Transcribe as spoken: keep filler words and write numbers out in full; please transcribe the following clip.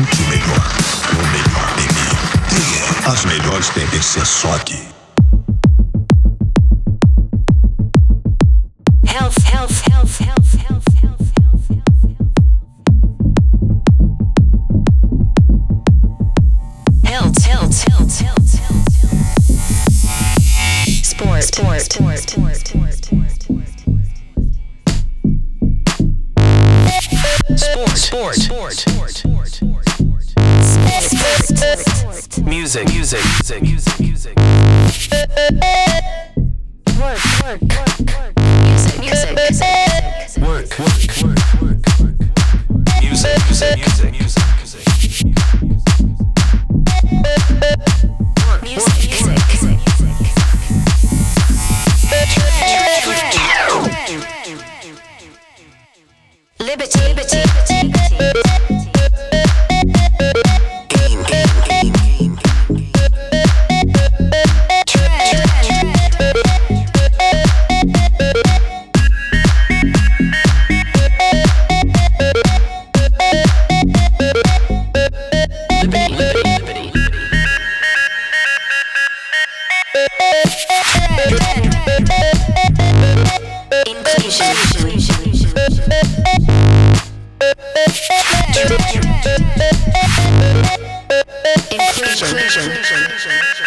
Muito melhor. O melhor de mim. As melhores tendências só aqui. Health, health, health, health, health, health, health, health, health, health, health, health, sport, sport, sport, sport, sport, sport, sport, sport, sport, music, music, music, music, music, work, work, work, work, music, music, music, work, work, work, work, work, music, music, music, music, music, work, music, music, liberty, liberty, liberty. Inclusion. Inclusion.